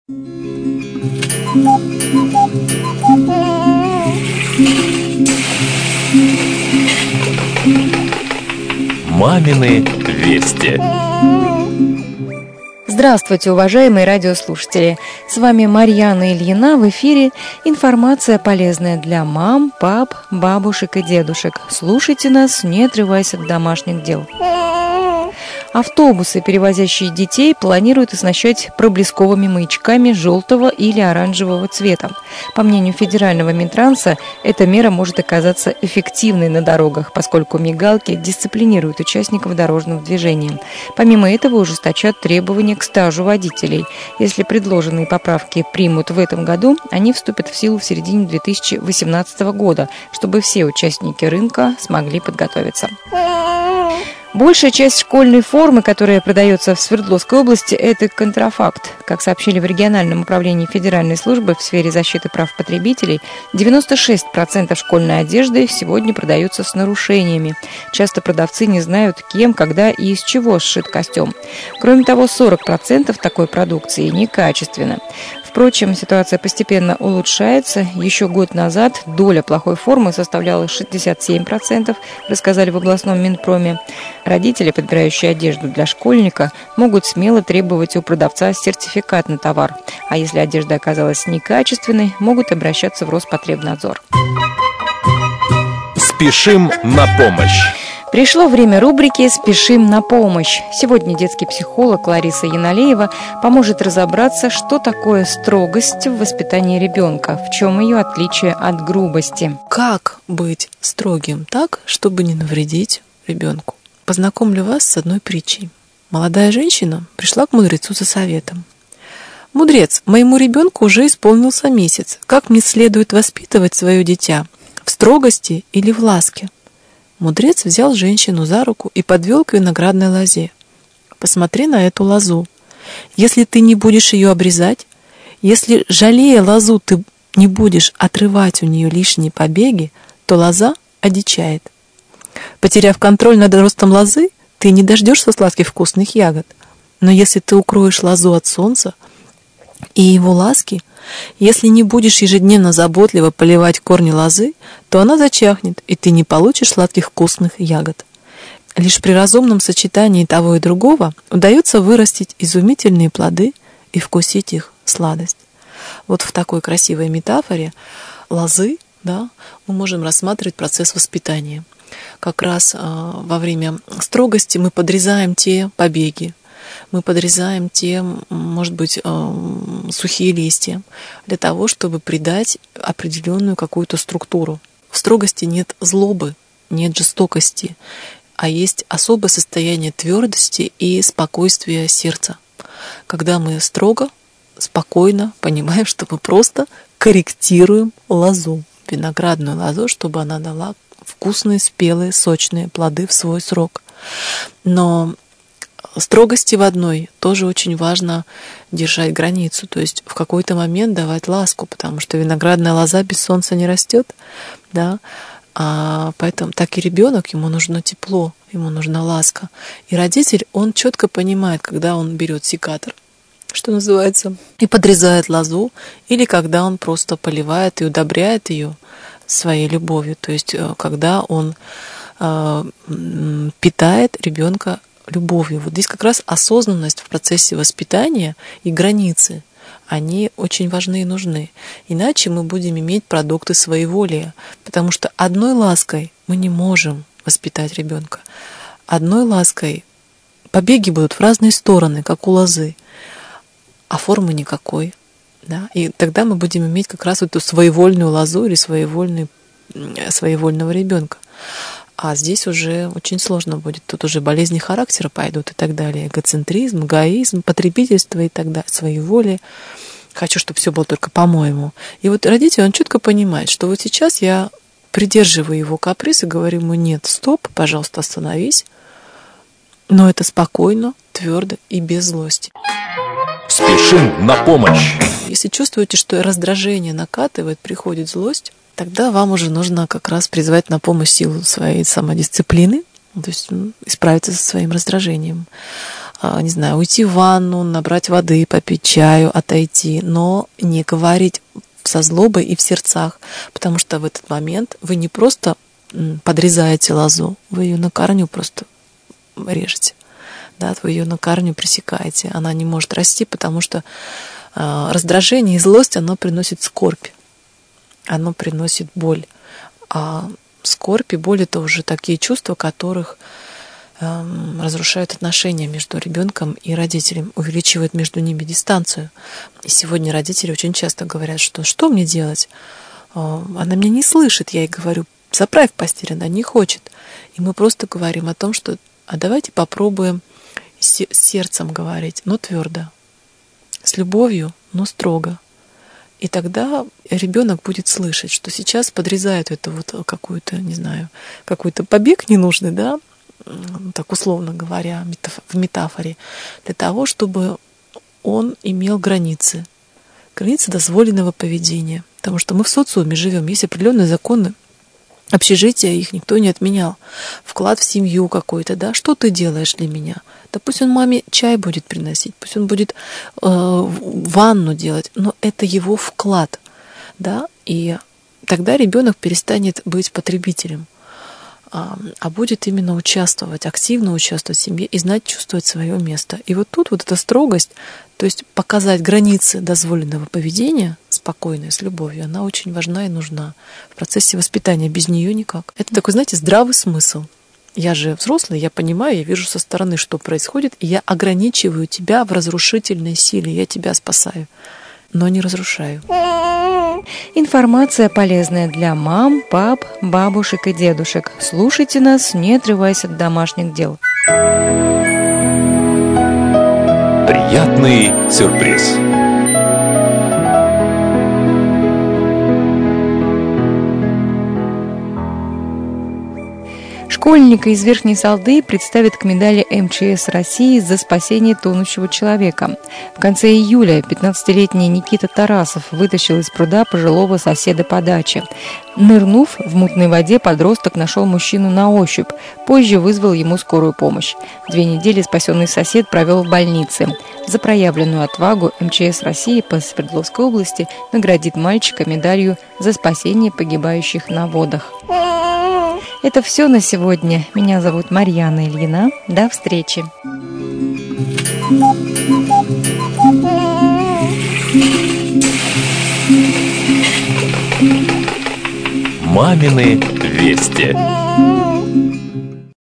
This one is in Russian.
Мамины вести. Здравствуйте, уважаемые радиослушатели! С вами Марьяна Ильина. В эфире информация, полезная для мам, пап, бабушек и дедушек. Слушайте нас, не отрываясь от домашних дел. Автобусы, перевозящие детей, планируют оснащать проблесковыми маячками желтого или оранжевого цвета. По мнению федерального Минтранса, эта мера может оказаться эффективной на дорогах, поскольку мигалки дисциплинируют участников дорожного движения. Помимо этого, ужесточат требования к стажу водителей. Если предложенные поправки примут в этом году, они вступят в силу в середине 2018 года, чтобы все участники рынка смогли подготовиться. Большая часть школьной формы, которая продается в Свердловской области, это контрафакт. Как сообщили в региональном управлении Федеральной службы в сфере защиты прав потребителей, 96% школьной одежды сегодня продаются с нарушениями. Часто продавцы не знают, кем, когда и из чего сшит костюм. Кроме того, 40% такой продукции некачественно. Впрочем, ситуация постепенно улучшается. Еще год назад доля плохой формы составляла 67%, рассказали в областном Минпроме. Родители, подбирающие одежду для школьника, могут смело требовать у продавца сертификат на товар. А если одежда оказалась некачественной, могут обращаться в Роспотребнадзор. Спешим на помощь. Пришло время рубрики «Спешим на помощь». Сегодня детский психолог Лариса Яналеева поможет разобраться, что такое строгость в воспитании ребенка, в чем ее отличие от грубости. Как быть строгим так, чтобы не навредить ребенку? Познакомлю вас с одной притчей. Молодая женщина пришла к мудрецу за советом. «Мудрец, моему ребенку уже исполнился месяц. Как мне следует воспитывать свое дитя? В строгости или в ласке?» Мудрец взял женщину за руку и подвел к виноградной лозе. «Посмотри на эту лозу. Если ты не будешь ее обрезать, если, жалея лозу, ты не будешь отрывать у нее лишние побеги, то лоза одичает. Потеряв контроль над ростом лозы, ты не дождешься сладких вкусных ягод. Но если ты укроешь лозу от солнца и его ласки, если не будешь ежедневно заботливо поливать корни лозы, то она зачахнет, и ты не получишь сладких вкусных ягод. Лишь при разумном сочетании того и другого удается вырастить изумительные плоды и вкусить их сладость». Вот в такой красивой метафоре лозы, да, мы можем рассматривать процесс воспитания. Как раз во время строгости мы подрезаем те побеги, мы подрезаем те, может быть, сухие листья, для того, чтобы придать определенную какую-то структуру. В строгости нет злобы, нет жестокости, а есть особое состояние твердости и спокойствия сердца. Когда мы строго, спокойно понимаем, что мы просто корректируем лозу, виноградную лозу, чтобы она дала вкусные, спелые, сочные плоды в свой срок. Но строгости в одной тоже очень важно держать границу, то есть в какой-то момент давать ласку, потому что виноградная лоза без солнца не растет, да, поэтому так и ребенок, ему нужно тепло, ему нужна ласка. И родитель, он четко понимает, когда он берет секатор, что называется, и подрезает лозу, или когда он просто поливает и удобряет ее своей любовью, то есть когда он питает ребенка любовью. Вот здесь как раз осознанность в процессе воспитания и границы, они очень важны и нужны. Иначе мы будем иметь продукты своеволия, потому что одной лаской мы не можем воспитать ребенка. Одной лаской побеги будут в разные стороны, как у лозы, а формы никакой. Да? И тогда мы будем иметь как раз эту своевольную лозу или своевольного ребенка. А здесь уже очень сложно будет. Тут уже болезни характера пойдут и так далее. Эгоцентризм, эгоизм, потребительство и так далее, своеволие. Хочу, чтобы все было только по-моему. И вот родитель, он четко понимает, что вот сейчас я придерживаю его каприз и говорю ему: нет, стоп, пожалуйста, остановись. Но это спокойно, твердо и без злости. Спешим на помощь. Если чувствуете, что раздражение накатывает, приходит злость, тогда вам уже нужно как раз призвать на помощь силу своей самодисциплины, то есть справиться со своим раздражением. не знаю, уйти в ванну, набрать воды, попить чаю, отойти, но не говорить со злобой и в сердцах, потому что в этот момент вы не просто подрезаете лозу, вы ее на корню просто режете, да, вы ее на корню пресекаете, она не может расти, потому что раздражение и злость, оно приносит скорбь, оно приносит боль, а скорбь и боль — это уже такие чувства, которых разрушают отношения между ребенком и родителем, увеличивают между ними дистанцию. И сегодня родители очень часто говорят, что мне делать? Она меня не слышит, я ей говорю, заправь постель, она не хочет. И мы просто говорим о том, что давайте попробуем с сердцем говорить, но твердо, с любовью, но строго. И тогда ребенок будет слышать, что сейчас подрезают это вот какую-то, не знаю, какой-то побег ненужный, да, так условно говоря, в метафоре, для того, чтобы он имел границы дозволенного поведения. Потому что мы в социуме живем, есть определенные законы общежития, их никто не отменял. Вклад в семью какой-то, да, что ты делаешь для меня? Да пусть он маме чай будет приносить, пусть он будет ванну делать, но это его вклад, да, и тогда ребенок перестанет быть потребителем, а будет именно участвовать, активно участвовать в семье и знать, чувствовать свое место. И вот тут вот эта строгость, то есть показать границы дозволенного поведения спокойно, с любовью, она очень важна и нужна в процессе воспитания. Без нее никак. Это такой, знаете, здравый смысл. Я же взрослый, я понимаю, я вижу со стороны, что происходит, и я ограничиваю тебя в разрушительной силе, я тебя спасаю, но не разрушаю. Информация полезная для мам, пап, бабушек и дедушек. Слушайте нас, не отрываясь от домашних дел. Приятный сюрприз. Школьника из Верхней Салды представят к медали МЧС России за спасение тонущего человека. В конце июля 15-летний Никита Тарасов вытащил из пруда пожилого соседа по даче. Нырнув в мутной воде, подросток нашел мужчину на ощупь. Позже вызвал ему скорую помощь. 2 недели спасенный сосед провел в больнице. За проявленную отвагу МЧС России по Свердловской области наградит мальчика медалью за спасение погибающих на водах. Это все на сегодня. Меня зовут Марьяна Ильина. До встречи. Мамины вести.